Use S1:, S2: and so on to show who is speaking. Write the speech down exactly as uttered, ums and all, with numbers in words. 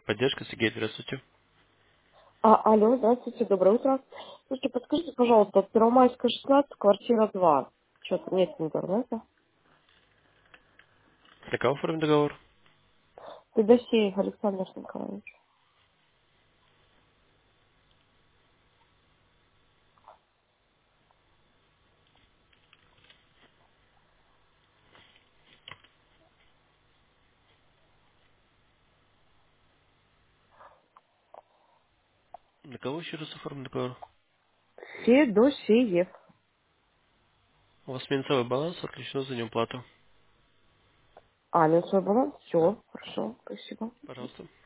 S1: Поддержка, Сергей, здравствуйте.
S2: А, алло, здравствуйте, доброе утро. Слушайте, подскажите, пожалуйста, Первомайская, шестнадцать, квартира два. Что-то нет интернета.
S1: Для кого оформим договор?
S2: Федосеев Александр Николаевич.
S1: Для кого еще раз оформим договор?
S2: Федосеев.
S1: У вас минусовой баланс, отключено за неуплату.
S2: А, ну свой баланс? Все, хорошо, спасибо.
S1: Пожалуйста.